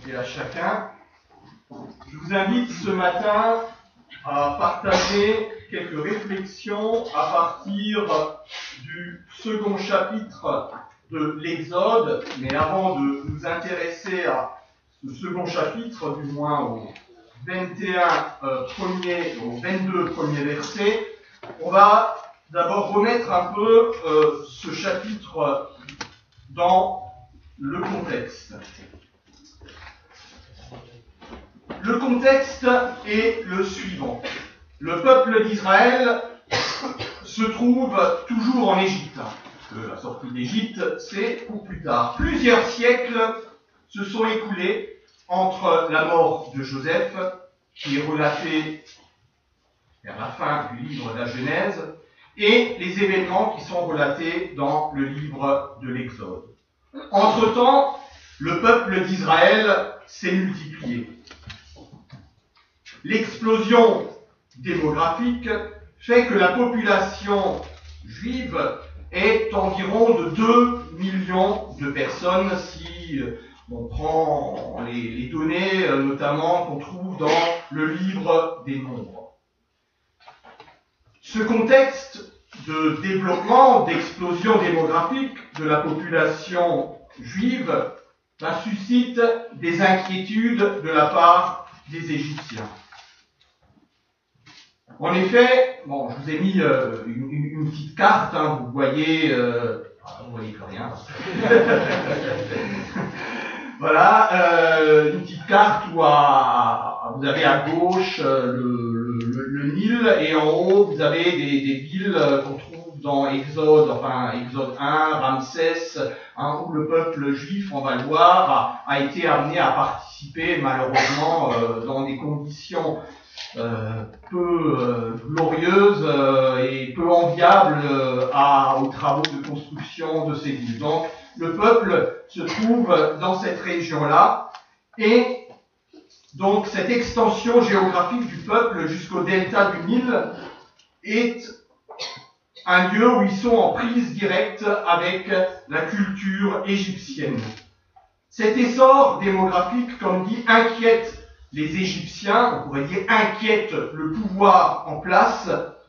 et à chacun. Je vous invite ce matin à partager quelques réflexions à partir du second chapitre de l'Exode. Mais avant de nous intéresser à ce second chapitre, du moins aux 22 premiers versets, on va d'abord remettre un peu ce chapitre dans le contexte. Le contexte est le suivant. Le peuple d'Israël se trouve toujours en Égypte. Parce que la sortie d'Égypte, c'est pour plus tard. Plusieurs siècles se sont écoulés entre la mort de Joseph, qui est relatée vers la fin du livre de la Genèse, et les événements qui sont relatés dans le livre de l'Exode. Entre-temps, le peuple d'Israël s'est multiplié. L'explosion démographique fait que la population juive est environ de 2 millions de personnes si on prend les données notamment qu'on trouve dans le livre des Nombres. Ce contexte de développement, d'explosion démographique de la population juive suscite des inquiétudes de la part des Égyptiens. En effet, je vous ai mis une petite carte, vous voyez que rien. Voilà, une petite carte où vous avez à gauche le Nil et en haut vous avez des villes qu'on trouve dans Exode 1, Ramsès, où le peuple juif, on va le voir, a été amené à participer malheureusement dans des conditions peu glorieuse et peu enviable aux travaux de construction de ces villes. Donc, le peuple se trouve dans cette région-là, et donc cette extension géographique du peuple jusqu'au delta du Nil est un lieu où ils sont en prise directe avec la culture égyptienne. Cet essor démographique, comme dit, inquiète les Égyptiens, on pourrait dire inquiète le pouvoir en place,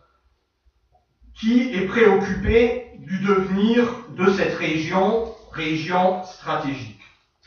qui est préoccupé du devenir de cette région stratégique.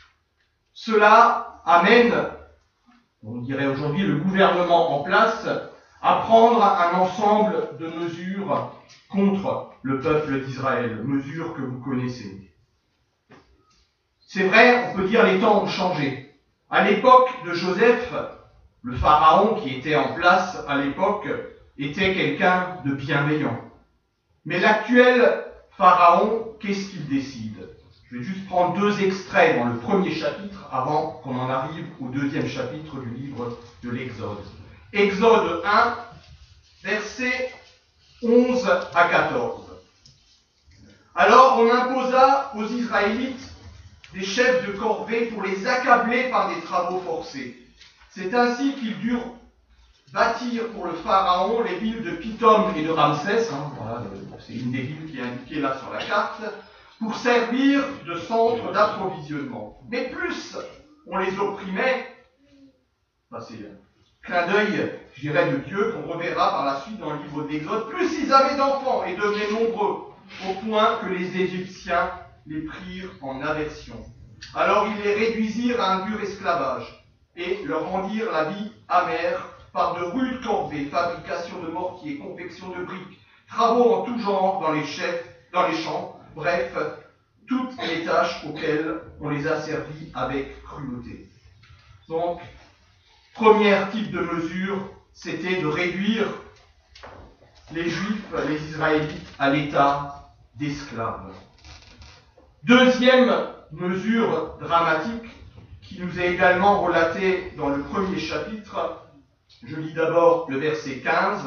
Cela amène, on dirait aujourd'hui, le gouvernement en place à prendre un ensemble de mesures contre le peuple d'Israël, mesures que vous connaissez. C'est vrai, on peut dire les temps ont changé. À l'époque de Joseph, le pharaon qui était en place à l'époque était quelqu'un de bienveillant. Mais l'actuel pharaon, qu'est-ce qu'il décide ? Je vais juste prendre 2 extraits dans le premier chapitre avant qu'on en arrive au 2e chapitre du livre de l'Exode. Exode 1, versets 11 à 14. Alors on imposa aux Israélites des chefs de corvée pour les accabler par des travaux forcés. C'est ainsi qu'ils durent bâtir pour le pharaon les villes de Pithom et de Ramsès, c'est une des villes qui est indiquée là sur la carte, pour servir de centre d'approvisionnement. Mais plus on les opprimait, c'est un clin d'œil, je dirais, de Dieu, qu'on reverra par la suite dans le livre de l'Exode, plus ils avaient d'enfants et devenaient nombreux, au point que les Égyptiens les prirent en aversion. Alors ils les réduisirent à un dur esclavage et leur rendirent la vie amère par de rudes corvées, fabrication de mortiers, confection de briques, travaux en tout genre dans les champs, bref, toutes les tâches auxquelles on les a servis avec cruauté. Donc, premier type de mesure, c'était de réduire les Juifs, les Israélites, à l'état d'esclaves. Deuxième mesure dramatique, qui nous est également relatée dans le premier chapitre, je lis d'abord le verset 15.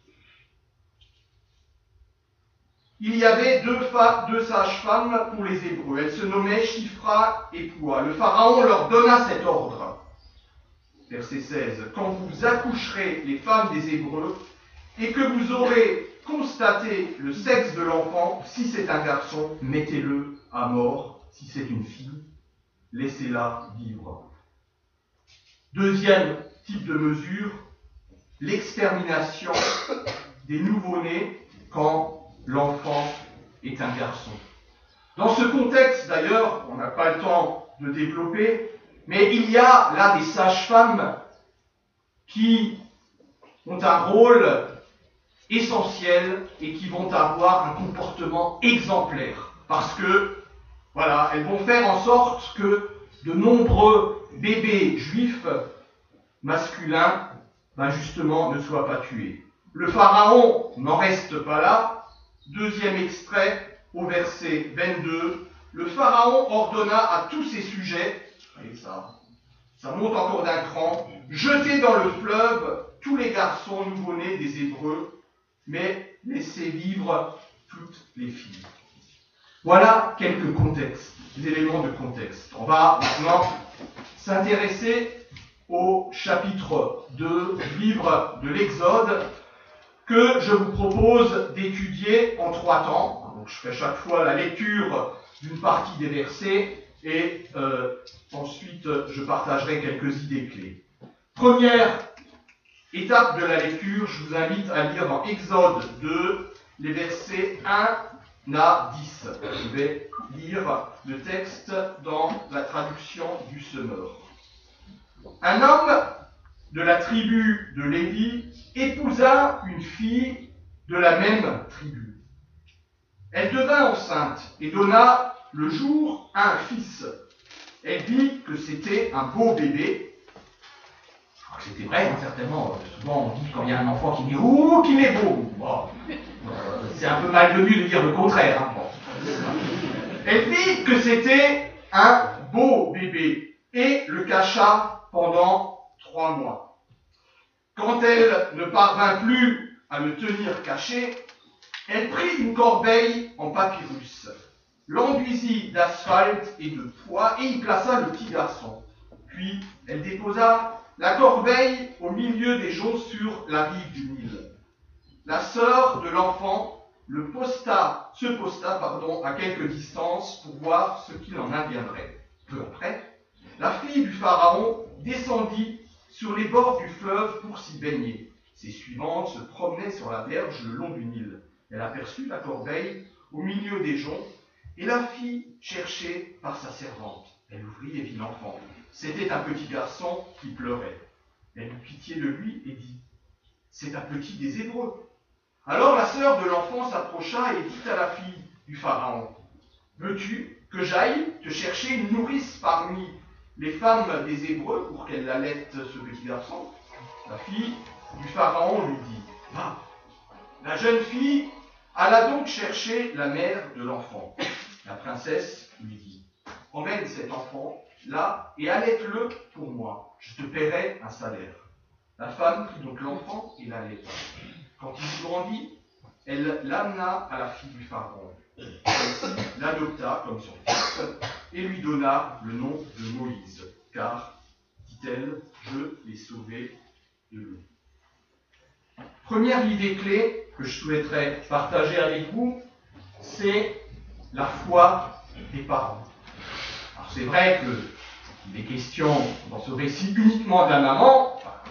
Il y avait deux sages-femmes pour les Hébreux. Elles se nommaient Shifra et Poua. Le Pharaon leur donna cet ordre. Verset 16. Quand vous accoucherez les femmes des Hébreux et que vous aurez constaté le sexe de l'enfant, si c'est un garçon, mettez-le à mort. Si c'est une fille, laissez-la vivre. Deuxième type de mesure, l'extermination des nouveau-nés quand l'enfant est un garçon. Dans ce contexte, d'ailleurs, on n'a pas le temps de développer, mais il y a là des sages-femmes qui ont un rôle essentiel et qui vont avoir un comportement exemplaire. Parce que, voilà, elles vont faire en sorte que de nombreux bébés juifs masculins, justement, ne soient pas tués. Le Pharaon n'en reste pas là. Deuxième extrait, au verset 22. Le Pharaon ordonna à tous ses sujets, et ça monte encore d'un cran, jetez dans le fleuve tous les garçons nouveau-nés des Hébreux, mais laissez vivre toutes les filles. Voilà quelques contextes, des éléments de contexte. On va maintenant s'intéresser au chapitre 2 du livre de l'Exode, que je vous propose d'étudier en 3 temps. Donc, je fais chaque fois la lecture d'une partie des versets et ensuite je partagerai quelques idées clés. Première étape de la lecture, je vous invite à lire dans Exode 2 les versets 1 à 10. Je vais lire le texte dans la traduction du Semeur. Un homme de la tribu de Lévi épousa une fille de la même tribu. Elle devint enceinte et donna le jour à un fils. Elle vit que c'était un beau bébé. Je crois que c'était vrai, certainement. Souvent, on dit quand il y a un enfant qui dit « Ouh, qu'il est beau !» Bon, c'est un peu malvenu de dire le contraire. Hein. Bon. Elle vit que c'était un beau bébé et le cacha pendant 3 mois. Quand elle ne parvint plus à le tenir caché, elle prit une corbeille en papyrus, l'enduisit d'asphalte et de pois et y plaça le petit garçon. Puis elle déposa la corbeille au milieu des joncs sur la rive du Nil. La sœur de l'enfant se posta à quelque distance pour voir ce qu'il en adviendrait. Peu après, la fille du Pharaon descendit sur les bords du fleuve pour s'y baigner. Ses suivantes se promenaient sur la berge le long du Nil. Elle aperçut la corbeille au milieu des joncs et la fit chercher par sa servante. Elle ouvrit et vit l'enfant. C'était un petit garçon qui pleurait. Elle eut pitié de lui et dit « C'est un petit des Hébreux. » Alors la sœur de l'enfant s'approcha et dit à la fille du Pharaon « Veux-tu que j'aille te chercher une nourrice parmi les femmes des Hébreux pour qu'elle allaite ce petit garçon ?» La fille du Pharaon lui dit « Va. » La jeune fille alla donc chercher la mère de l'enfant. La princesse lui dit « Emmène cet enfant là et allaite-le pour moi. Je te paierai un salaire. » La femme prit donc l'enfant et l'allaita. Quand il grandit, elle l'amena à la fille du Pharaon. Celle-ci l'adopta comme son fils et lui donna le nom de Moïse, car, dit-elle, je l'ai sauvé de l'eau. Première idée clé que je souhaiterais partager avec vous, c'est la foi des parents. Alors c'est vrai qu'il est question dans ce récit uniquement de la maman.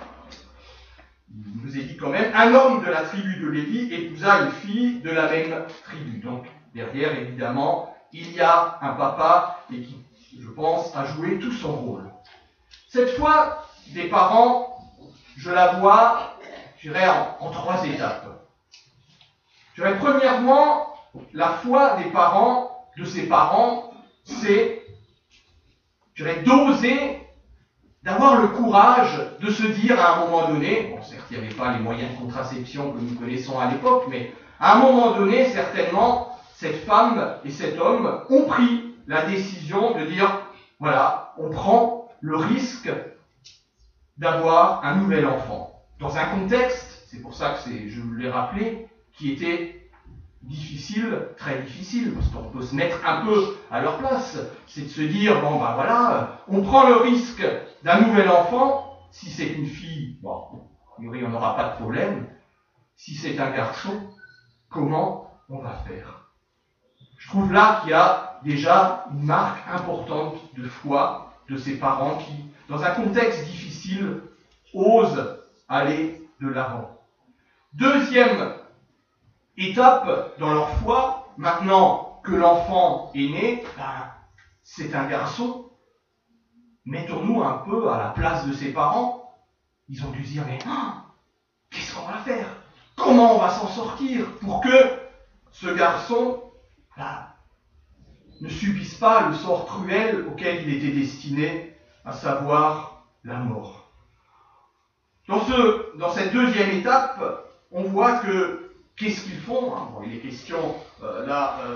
Il nous est dit quand même, un homme de la tribu de Lévi épousa une fille de la même tribu. Donc derrière, évidemment, il y a un papa et qui, je pense, a joué tout son rôle. Cette foi des parents, je la vois, je dirais, en 3 étapes. Je dirais, premièrement, la foi des parents, de ses parents, c'est, je dirais, d'oser, d'avoir le courage de se dire à un moment donné, bon, certes, il n'y avait pas les moyens de contraception que nous connaissons à l'époque, mais à un moment donné, certainement, cette femme et cet homme ont pris la décision de dire, voilà, on prend le risque d'avoir un nouvel enfant. Dans un contexte, c'est pour ça que je vous l'ai rappelé, qui était difficile, très difficile, parce qu'on peut se mettre un peu à leur place. C'est de se dire, bon ben voilà, on prend le risque d'un nouvel enfant. Si c'est une fille, bon, a priori on n'aura pas de problème. Si c'est un garçon, comment on va faire? Je trouve là qu'il y a déjà une marque importante de foi de ces parents qui dans un contexte difficile, ose aller de l'avant. Deuxième étape dans leur foi, maintenant que l'enfant est né, c'est un garçon. Mettons-nous un peu à la place de ses parents. Ils ont dû se dire, mais qu'est-ce qu'on va faire? Comment on va s'en sortir pour que ce garçon ne subisse pas le sort cruel auquel il était destiné, à savoir la mort. Dans cette deuxième étape, on voit que qu'est-ce qu'ils font? Il est question de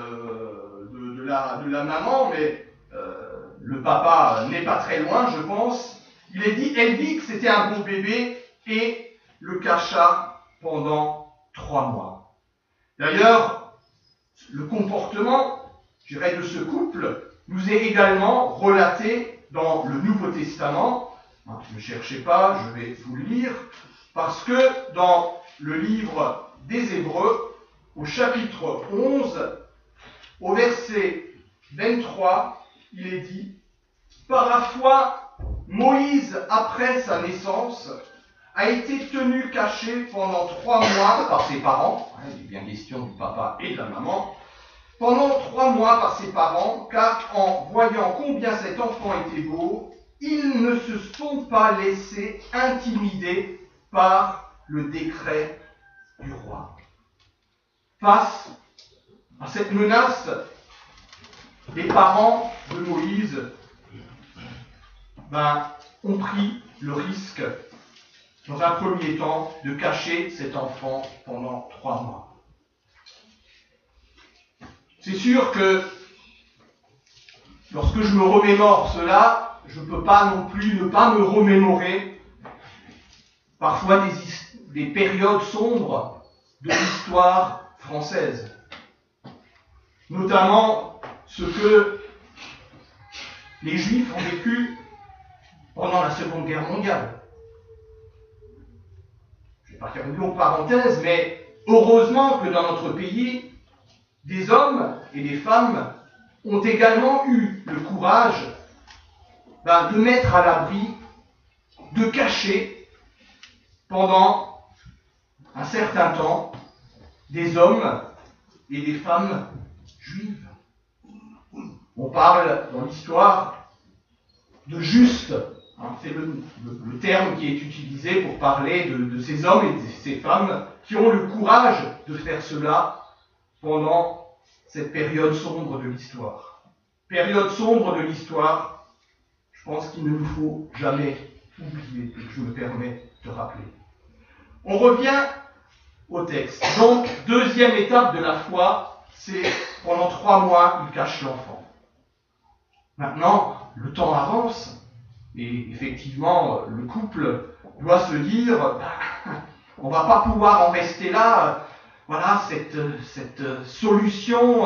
la maman, mais le papa n'est pas très loin, je pense. Elle dit que c'était un bon bébé et le cacha pendant 3 mois. D'ailleurs, le comportement, je dirais, de ce couple nous est également relaté dans le Nouveau Testament. Ne cherchez pas, je vais vous le lire, parce que dans le livre des Hébreux, au chapitre 11, au verset 23, il est dit « Par la foi, Moïse, après sa naissance, a été tenu caché pendant 3 mois par ses parents. » Il est bien question du papa et de la maman. « Pendant 3 mois par ses parents, car en voyant combien cet enfant était beau, ils ne se sont pas laissés intimider par le décret du roi. » Face à cette menace, les parents de Moïse ont pris le risque, dans un premier temps, de cacher cet enfant pendant 3 mois. C'est sûr que lorsque je me remémore cela, je ne peux pas non plus ne pas me remémorer parfois des périodes sombres de l'histoire française. Notamment ce que les Juifs ont vécu pendant la Seconde Guerre mondiale. Je ne vais pas faire une longue parenthèse, mais heureusement que dans notre pays, des hommes et des femmes ont également eu le courage de mettre à l'abri, de cacher pendant un certain temps des hommes et des femmes juives. On parle dans l'histoire de justes, c'est le terme qui est utilisé pour parler de ces hommes et de ces femmes qui ont le courage de faire cela pendant cette période sombre de l'histoire. Période sombre de l'histoire, je pense qu'il ne nous faut jamais oublier, que je me permets de rappeler. On revient au texte. Donc, deuxième étape de la foi, c'est pendant 3 mois, il cache l'enfant. Maintenant, le temps avance, et effectivement, le couple doit se dire, on ne va pas pouvoir en rester là, cette solution,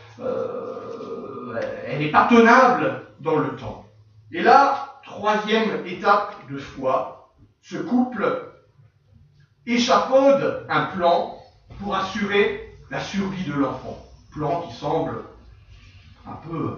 elle n'est pas tenable dans le temps. Et là, troisième étape de foi, ce couple échafaudent un plan pour assurer la survie de l'enfant. Plan qui semble un peu,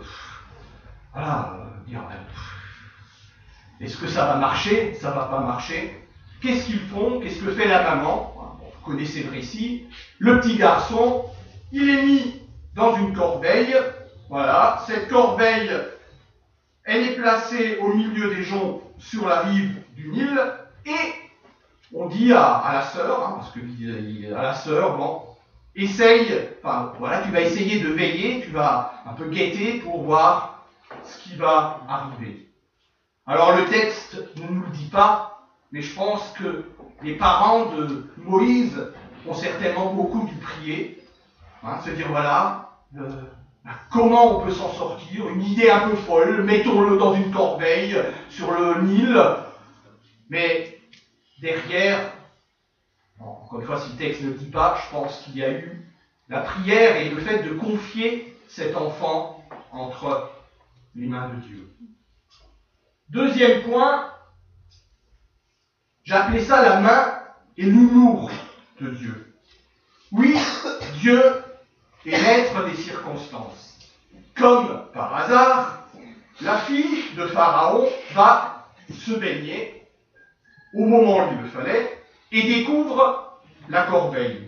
est-ce que ça va marcher? Ça va pas marcher. Qu'est-ce qu'ils font? Qu'est-ce que fait la maman? Vous connaissez le récit. Le petit garçon, il est mis dans une corbeille. Voilà, cette corbeille, elle est placée au milieu des joncs sur la rive du Nil et on dit à la sœur, parce que à la sœur, essaye, tu vas essayer de veiller, tu vas un peu guetter pour voir ce qui va arriver. Alors le texte ne nous le dit pas, mais je pense que les parents de Moïse ont certainement beaucoup dû prier, se dire comment on peut s'en sortir, une idée un peu folle, mettons-le dans une corbeille sur le Nil, mais derrière, encore une fois, si le texte ne le dit pas, je pense qu'il y a eu la prière et le fait de confier cet enfant entre les mains de Dieu. Deuxième point, j'appelais ça la main et l'humour de Dieu. Oui, Dieu est maître des circonstances. Comme par hasard, la fille de Pharaon va se baigner au moment où il le fallait et découvre la corbeille.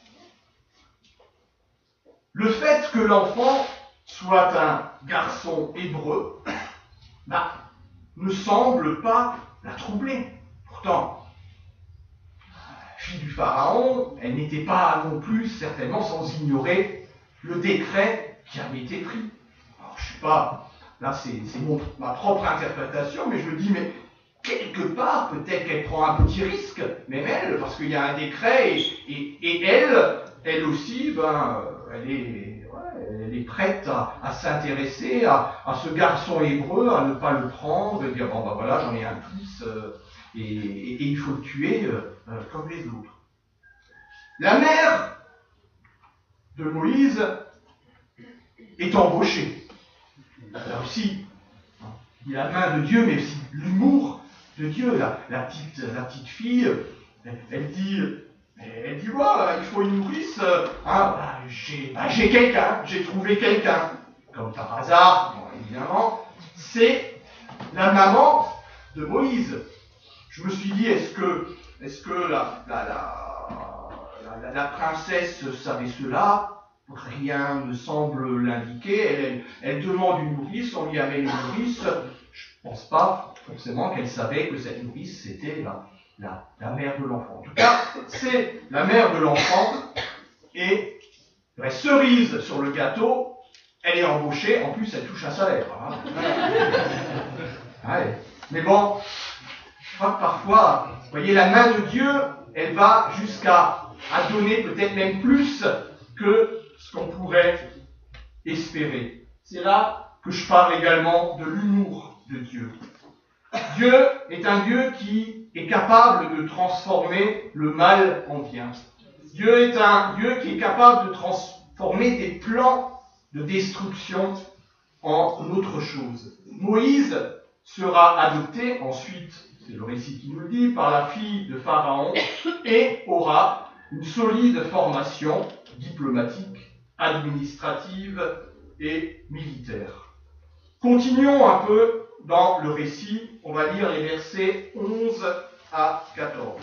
Le fait que l'enfant soit un garçon hébreu ne semble pas la troubler. Pourtant, fille du Pharaon, elle n'était pas non plus certainement sans ignorer le décret qui avait été pris. Alors, je ne suis pas... Là, c'est ma propre interprétation, mais je me dis, mais quelque part, peut-être qu'elle prend un petit risque, même elle, parce qu'il y a un décret, et elle aussi, elle est prête à s'intéresser à ce garçon hébreu, à ne pas le prendre, et dire, voilà, j'en ai un fils, et il faut le tuer comme les autres. La mère de Moïse est embauchée. Là aussi, il y a la main de Dieu, mais aussi l'humour de Dieu. La petite fille, elle dit, il faut une nourrice. J'ai quelqu'un, j'ai trouvé quelqu'un. Comme par hasard, évidemment, c'est la maman de Moïse. Je me suis dit, est-ce que la princesse savait cela? Rien ne semble l'indiquer. Elle demande une nourrice, on lui amène une nourrice. Je ne pense pas forcément qu'elle savait que cette nourrice, c'était la mère de l'enfant. En tout cas, c'est la mère de l'enfant. Et cerise sur le gâteau, elle est embauchée. En plus, elle touche un salaire. Ouais. Mais bon, je crois que parfois, vous voyez, la main de Dieu, elle va jusqu'à donner peut-être même plus que ce qu'on pourrait espérer. C'est là que je parle également de l'humour de Dieu. Dieu est un Dieu qui est capable de transformer le mal en bien. Dieu est un Dieu qui est capable de transformer des plans de destruction en autre chose. Moïse sera adopté ensuite, c'est le récit qui nous le dit, par la fille de Pharaon et aura une solide formation diplomatique, administrative et militaire. Continuons un peu dans le récit, on va lire les versets 11 à 14.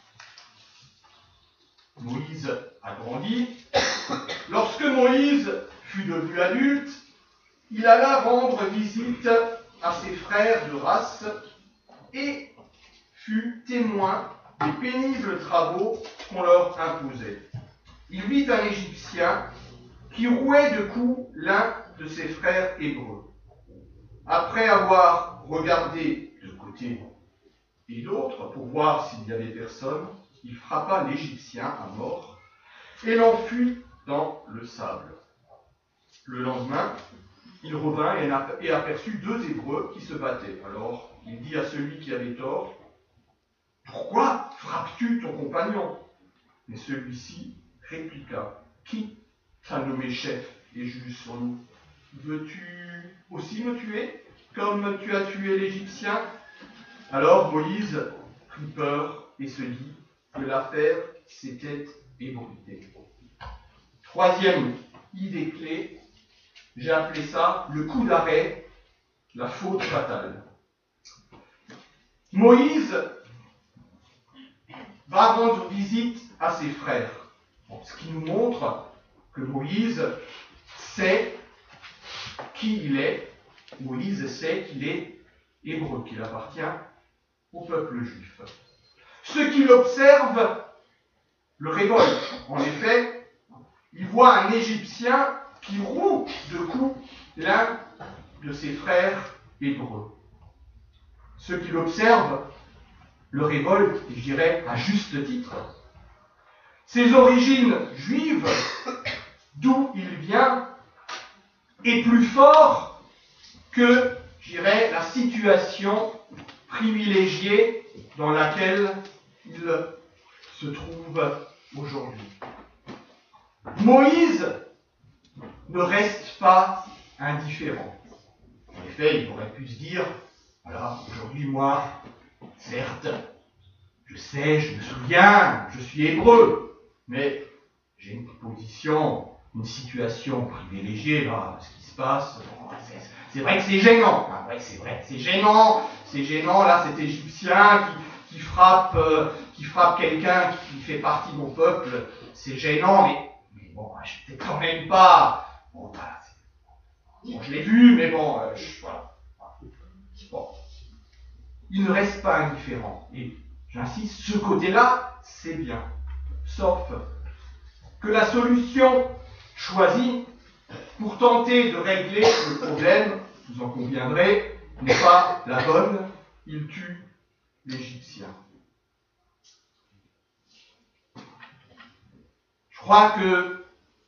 Moïse a grandi. Lorsque Moïse fut devenu adulte, il alla rendre visite à ses frères de race et fut témoin des pénibles travaux qu'on leur imposait. Il vit un Égyptien qui rouait de coups l'un de ses frères hébreux. Après avoir regardé de côté et d'autre pour voir s'il y avait personne, il frappa l'Égyptien à mort et l'enfuit dans le sable. Le lendemain, il revint et aperçut deux Hébreux qui se battaient. Alors il dit à celui qui avait tort, « Pourquoi frappes-tu ton compagnon ?» Mais celui-ci répliqua, « Qui t'a nommé chef et juge sur nous? Veux-tu aussi me tuer, comme tu as tué l'Égyptien ?» Alors Moïse prit peur et se dit que l'affaire s'était ébruitée. Troisième idée clé, j'ai appelé ça le coup d'arrêt, la faute fatale. Moïse va rendre visite à ses frères, ce qui nous montre que Moïse sait qui il est. Moïse sait qu'il est hébreu, qu'il appartient au peuple juif. Ceux qui l'observent le révoltent. En effet, ils voient un Égyptien qui roue de coups l'un de ses frères hébreux. Ceux qui l'observent le révoltent, et je dirais à juste titre. Ses origines juives, d'où il vient, est plus fort que, je dirais, la situation privilégiée dans laquelle il se trouve aujourd'hui. Moïse ne reste pas indifférent. En effet, il aurait pu se dire, voilà, aujourd'hui, moi, certes, je sais, je me souviens, je suis hébreu, mais j'ai une position, une situation privilégiée, là, ce qui se passe. Bon, c'est vrai que c'est gênant. Hein, ouais, c'est vrai, c'est gênant. C'est gênant, là, cet Égyptien qui frappe quelqu'un qui fait partie de mon peuple. C'est gênant, mais bon, je n'étais quand même pas... Bon, voilà, bon, je l'ai vu, mais bon, voilà. Bon. Il ne reste pas indifférent. Et j'insiste, ce côté-là, c'est bien. Sauf que la solution choisie pour tenter de régler le problème, vous en conviendrez, n'est pas la bonne. Il tue l'Égyptien. Je crois que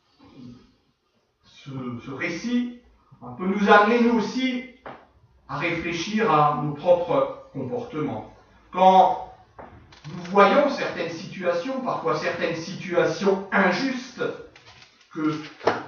ce récit peut nous amener, nous aussi, à réfléchir à nos propres comportements. Quand nous voyons certaines situations, parfois certaines situations injustes, que faisons-nous ?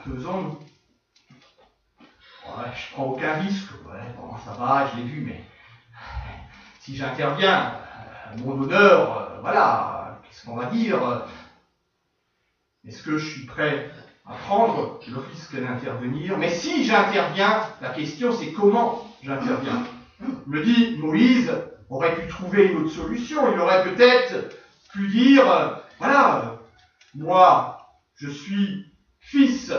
Ouais, je prends aucun risque, ouais, bon, ça va, je l'ai vu, mais si j'interviens, mon honneur, voilà, qu'est-ce qu'on va dire ? Est-ce que je suis prêt à prendre le risque d'intervenir ? Mais si j'interviens, la question c'est comment j'interviens. Je me dis, Moïse aurait pu trouver une autre solution. Il aurait peut-être pu dire, voilà, moi, je suis fils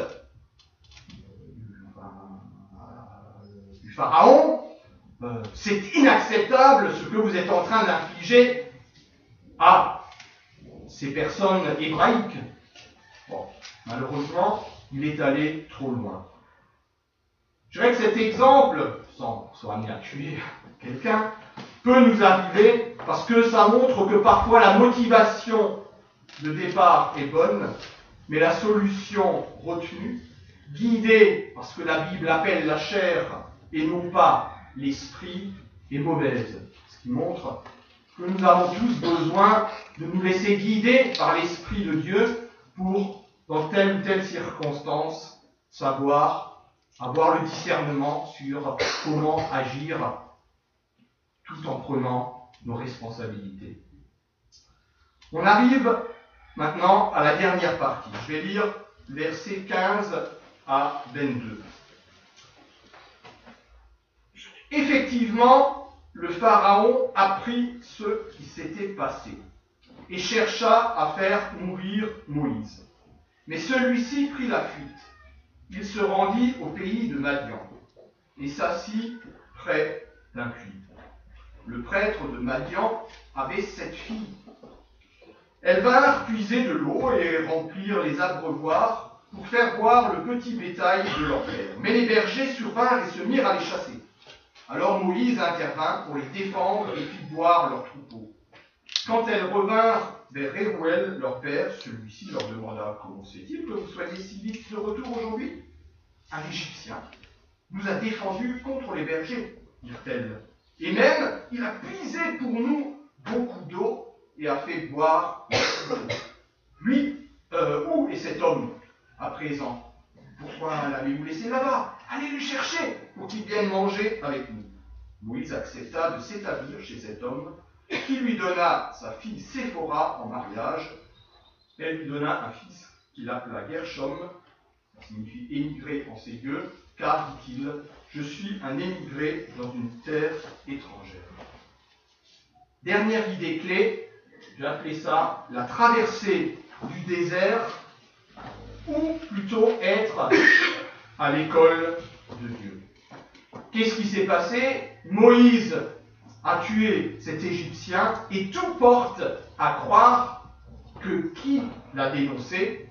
du Pharaon. C'est inacceptable ce que vous êtes en train d'infliger à ces personnes hébraïques. Bon, malheureusement, il est allé trop loin. Je dirais que cet exemple, sans amener à tuer quelqu'un, peut nous arriver parce que ça montre que parfois la motivation de départ est bonne, mais la solution retenue, guidée parce que la Bible appelle la chair et non pas l'esprit, est mauvaise. Ce qui montre que nous avons tous besoin de nous laisser guider par l'Esprit de Dieu pour, dans telle ou telle circonstance, savoir avoir le discernement sur comment agir tout en prenant nos responsabilités. On arrive maintenant à la dernière partie. Je vais lire versets 15 à 22. Effectivement, le Pharaon apprit ce qui s'était passé et chercha à faire mourir Moïse. Mais celui-ci prit la fuite. Il se rendit au pays de Madian et s'assit près d'un puits. Le prêtre de Madian avait 7 filles. Elles vinrent puiser de l'eau et remplir les abreuvoirs pour faire boire le petit bétail de leur père. Mais les bergers survinrent et se mirent à les chasser. Alors Moïse intervint pour les défendre et fit boire leurs troupeaux. Quand elles revinrent vers Rérouel, leur père, celui-ci leur demanda « Comment c'est-il que vous soyez si vite de retour aujourd'hui ?» « Un Égyptien nous a défendus contre les bergers, dirent-elles. Et même, il a puisé pour nous beaucoup d'eau et a fait boire beaucoup d'eau. Lui, où est cet homme à présent? Pourquoi l'avez-vous laissé là-bas? Allez le chercher pour qu'il vienne manger avec nous. » Moïse accepta de s'établir chez cet homme, qui lui donna sa fille Séphora en mariage. Elle lui donna un fils qu'il appela Gershom, ça signifie émigré en ces lieux, car, dit-il, je suis un émigré dans une terre étrangère. Dernière idée clé, j'ai appelé ça la traversée du désert, ou plutôt être à l'école de Dieu. Qu'est-ce qui s'est passé? Moïse a tué cet Égyptien et tout porte à croire que qui l'a dénoncé,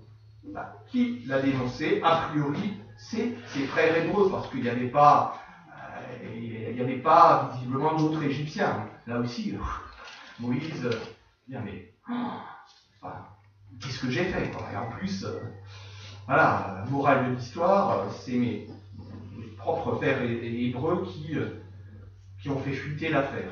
a priori, c'est ses frères hébreux, parce qu'il n'y avait pas, visiblement d'autres Égyptiens. Là aussi, Moïse, bien mais, qu'est-ce que j'ai fait quoi? Et en plus, voilà, la morale de l'histoire, c'est mes propres frères hébreux qui ont fait fuiter l'affaire.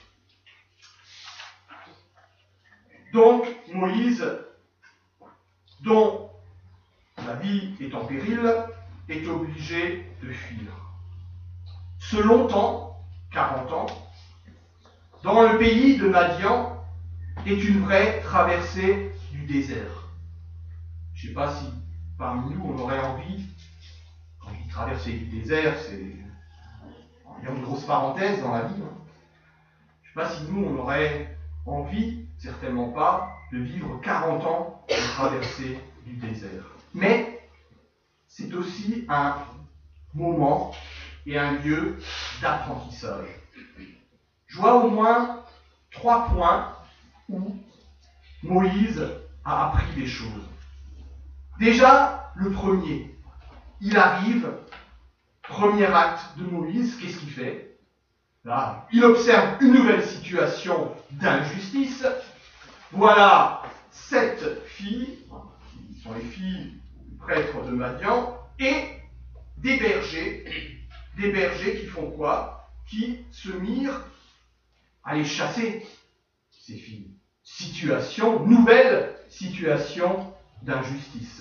Donc, Moïse, dont la vie est en péril, est obligé de fuir. Ce longtemps, 40 ans, dans le pays de Madian, est une vraie traversée du désert. Je ne sais pas si parmi nous on aurait envie, quand il traversée du désert, c'est une grosse parenthèse dans la vie. Je ne sais pas si nous, on aurait envie, certainement pas, de vivre 40 ans de traversée du désert. Mais c'est aussi un moment et un lieu d'apprentissage. Je vois au moins 3 points où Moïse a appris des choses. Déjà, le premier, il arrive, premier acte de Moïse, qu'est-ce qu'il fait ? Là, il observe une nouvelle situation d'injustice. Voilà 7 filles, qui sont les filles du prêtre de Madian, et des bergers qui font quoi ? Qui se mirent à les chasser, ces filles. Nouvelle situation d'injustice.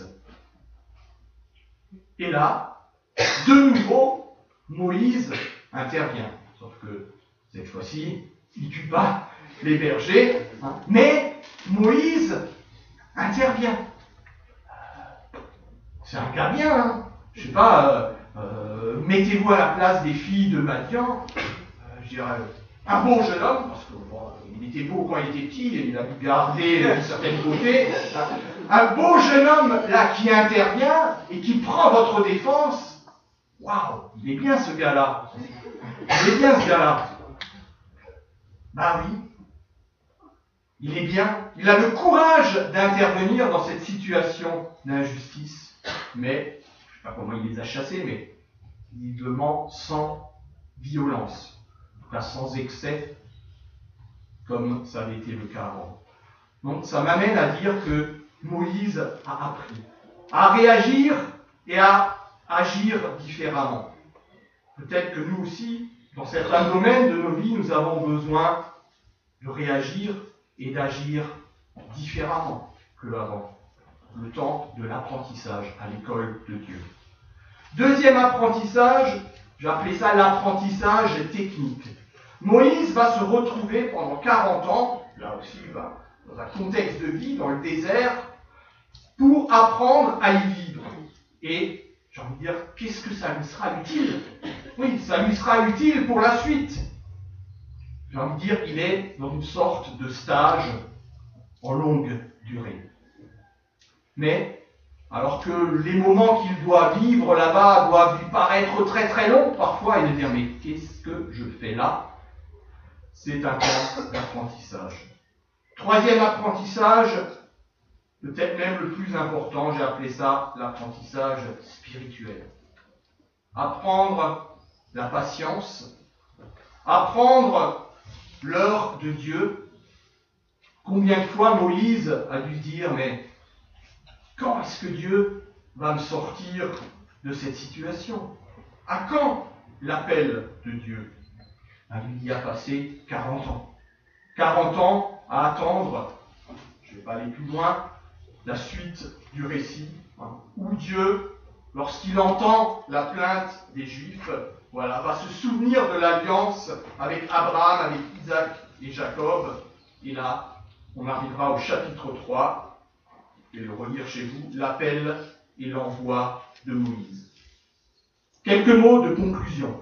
Et là, de nouveau, Moïse intervient. Sauf que, cette fois-ci, il ne tue pas les bergers, mais Moïse intervient. C'est un gars bien, hein. Je ne sais pas, mettez-vous à la place des filles de Madian, je dirais, un beau jeune homme, parce que il était beau quand il était petit, et il a pu garder une certaine beauté. Un beau jeune homme, là, qui intervient et qui prend votre défense. Waouh, il est bien ce gars-là. Il est bien ce gars-là. Ben oui, il est bien. Il a le courage d'intervenir dans cette situation d'injustice. Mais, je ne sais pas comment il les a chassés, mais visiblement sans violence. En tout cas, sans excès, comme ça avait été le cas avant. Donc, ça m'amène à dire que Moïse a appris à réagir et à agir différemment. Peut-être que nous aussi, dans certains domaines de nos vies, nous avons besoin de réagir et d'agir différemment que avant. Le temps de l'apprentissage à l'école de Dieu. Deuxième apprentissage, j'ai appelé ça l'apprentissage technique. Moïse va se retrouver pendant 40 ans, là aussi, dans un contexte de vie, dans le désert, pour apprendre à y vivre. Et, j'ai envie de dire, qu'est-ce que ça lui sera utile ? Oui, ça lui sera utile pour la suite. J'ai envie de dire, il est dans une sorte de stage en longue durée. Mais, alors que les moments qu'il doit vivre là-bas doivent lui paraître très très longs, parfois il va dire, mais qu'est-ce que je fais là ? C'est un temps d'apprentissage. Troisième apprentissage, peut-être même le plus important, j'ai appelé ça l'apprentissage spirituel. Apprendre la patience, apprendre l'heure de Dieu. Combien de fois Moïse a dû dire, mais quand est-ce que Dieu va me sortir de cette situation ? À quand l'appel de Dieu ? Il y a passé 40 ans. 40 ans à attendre, je ne vais pas aller plus loin, la suite du récit, où Dieu, lorsqu'il entend la plainte des Juifs, va se souvenir de l'alliance avec Abraham, avec Isaac et Jacob. Et là, on arrivera au chapitre 3, je vais le relire chez vous, l'appel et l'envoi de Moïse. Quelques mots de conclusion.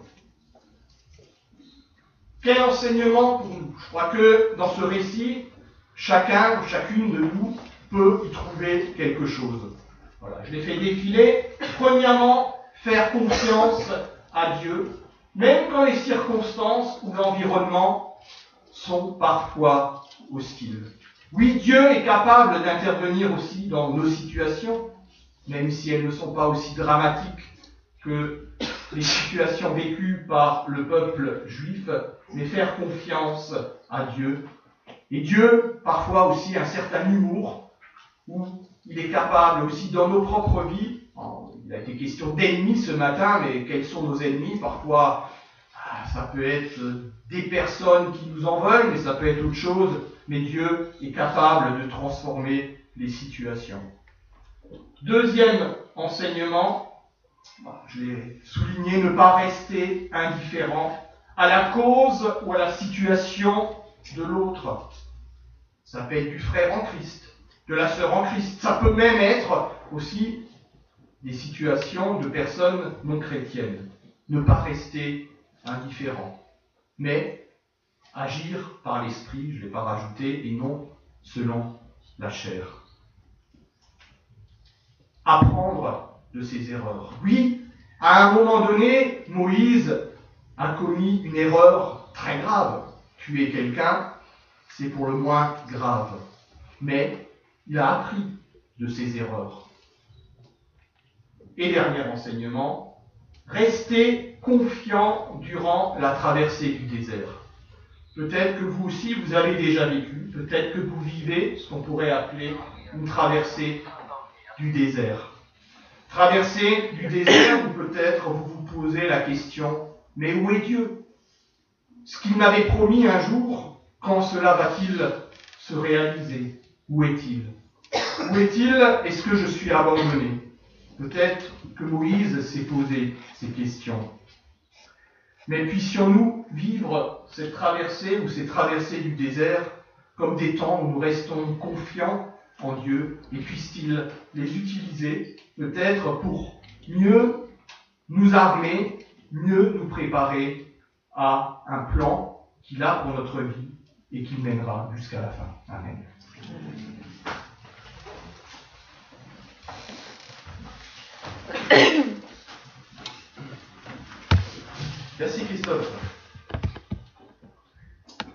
Quel enseignement pour nous ? Je crois que dans ce récit, chacun ou chacune de nous peut y trouver quelque chose. Voilà, je l'ai fait défiler. Premièrement, faire confiance à Dieu, même quand les circonstances ou l'environnement sont parfois hostiles. Oui, Dieu est capable d'intervenir aussi dans nos situations, même si elles ne sont pas aussi dramatiques que les situations vécues par le peuple juif, mais faire confiance à Dieu. Et Dieu, parfois aussi, un certain humour, où il est capable aussi dans nos propres vies, il a été question d'ennemis ce matin, mais quels sont nos ennemis ? Parfois, ça peut être des personnes qui nous en veulent, mais ça peut être autre chose, mais Dieu est capable de transformer les situations. Deuxième enseignement, je l'ai souligné, ne pas rester indifférent à la cause ou à la situation de l'autre. Ça peut être du frère en Christ, de la sœur en Christ. Ça peut même être aussi des situations de personnes non chrétiennes. Ne pas rester indifférent, mais agir par l'esprit, je ne l'ai pas rajouté, et non selon la chair. Apprendre de ses erreurs. Oui, à un moment donné, Moïse a commis une erreur très grave. Tuer quelqu'un, c'est pour le moins grave. Mais il a appris de ses erreurs. Et dernier enseignement, restez confiant durant la traversée du désert. Peut-être que vous aussi, vous avez déjà vécu, peut-être que vous vivez ce qu'on pourrait appeler une traversée du désert. Traversée du désert où peut-être vous vous posez la question, mais où est Dieu? Ce qu'il m'avait promis un jour, quand cela va-t-il se réaliser? Où est-il? Où est-il? Est-ce que je suis abandonné? Peut-être que Moïse s'est posé ces questions. Mais puissions-nous vivre cette traversée ou ces traversées du désert comme des temps où nous restons confiants en Dieu et puisse-t-il les utiliser peut-être pour mieux nous armer, mieux nous préparer à un plan qu'il a pour notre vie et qui mènera jusqu'à la fin. Amen. Merci Christophe.